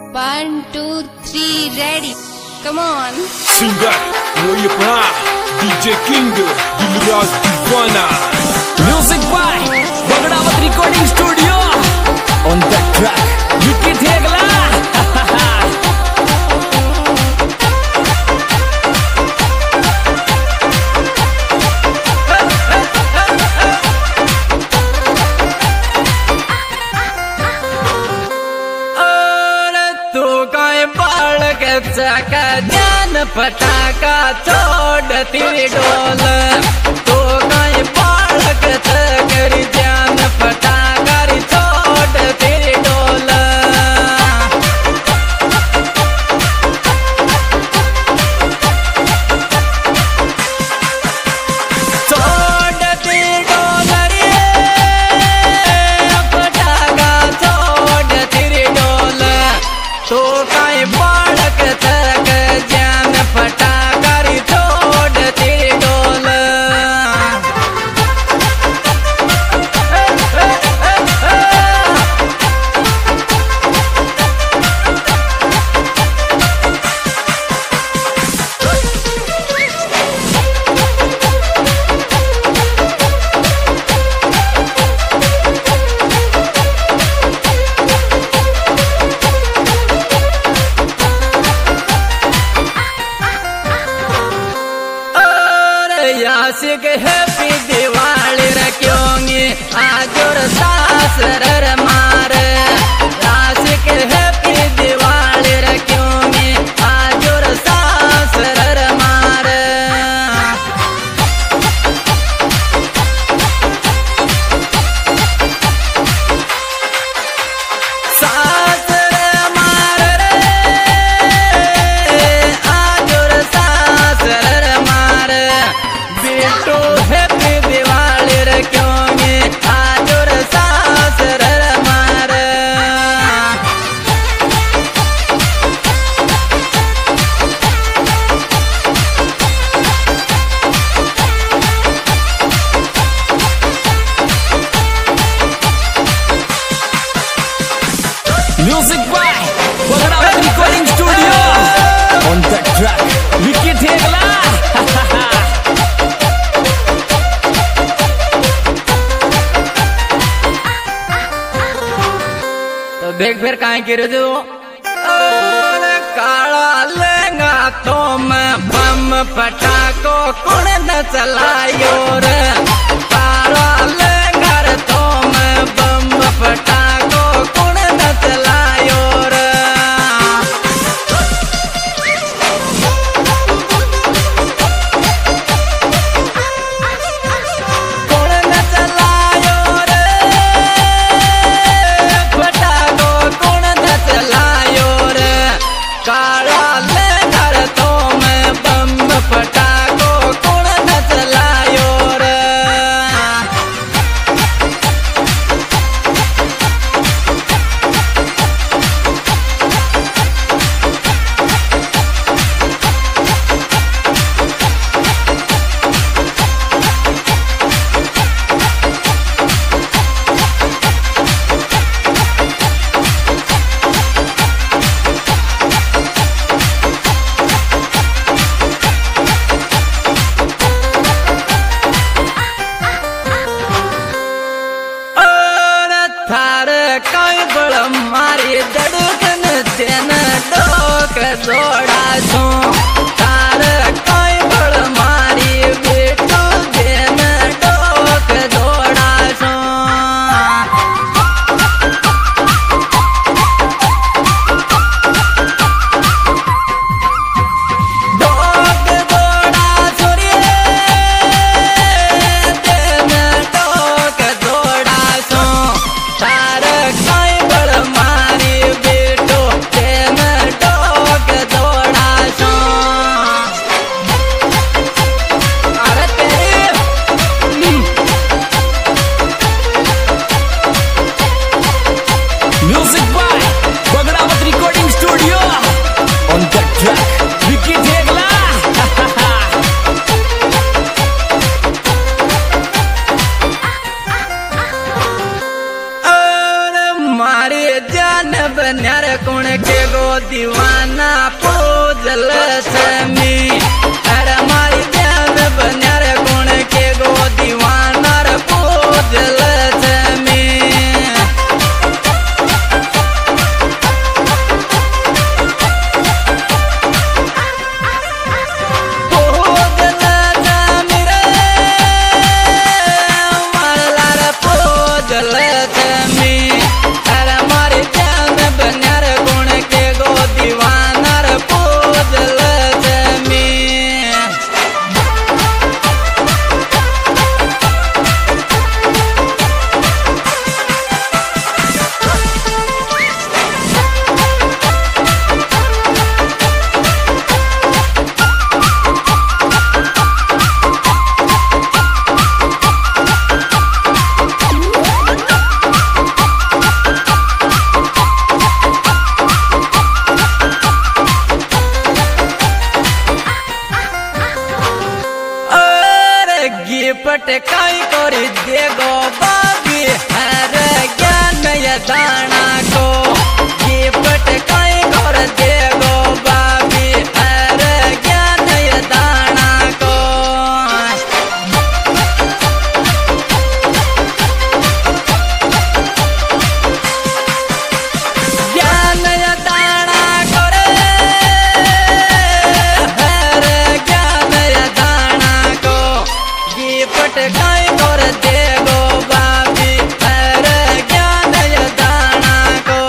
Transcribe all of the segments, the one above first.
1, 2, 3, ready. Come on. Singer, Woyapra, DJ King, Dilraj Divana. Music by Bagdawat Recording Studio. On the track, Vicky Thegla. का ज्ञान पटाका छोड़ती डोल तो कहीं बालक करी ज्ञान पटाका छोड़ती डोल छोड़ती डोल रे पटाका छोड़ती डोल तो कहीं बालक ज्ञान पटाकारी छोड़ती डोल यासिक हैप्पी दिवाली रखोगे आज और सासर मार यासिक हैप्पी दिवाली रखोगे आज और सासर मार सासर मार रे आज और सासर मार बेटो हैप्पी दिवाली रखोगे आज और सासर मार Music by Bagdawat Recording Studio. On the track, Vicky Thegla. तो देख फिर कहाँ गिर जो काला लेंगा तो मैं बम पटाको कौन न चलायो रे काला लेंगा रे तो मैं बम पटाको कौन न चलायो रे कौन न चलायो रे पटाको कौन न चलायो रे काला लेंगा रे तो मैं बम पटाको कौन न चलायो रे थार कई बड़ मारी धड़कन तेन डोक जोड़ा छो थार कई बड़ मारी बेटो तेन डोक जोड़ा छो डोक जोड़ा छोरी तेन डोक जोड़ा छो तार कई बड़ मारी बेटो तेन डोक जोड़ा छो अरे तेरी Music by Bagdawat Recording Studio. On the track, Vicky Thegla. मारे जान बन्यार कौन के गो दीवाना पूजल छमी अरे मारी ध्यान बन्यार गुण के गो दीवाना रे पूजल छमी पटकाई करी देगो बाबी हरे ज्ञान या दाना को ये पटकाई कर देगो बाबी हरे ज्ञान या दाना को ज्ञान या दाना करे हरे ज्ञान या दाना को ये पटकाई कर देगो बाबी हरे ज्ञान या दाना को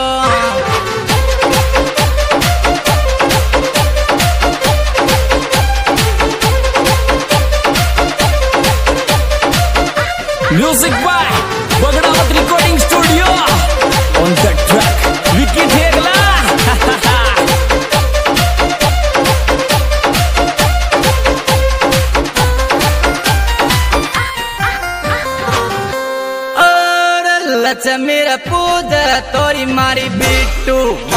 Music by Bagrawat Recording Studio. On the track, Vicky Thegla. लच मेरा पूजा तोरी मारी बिट्टू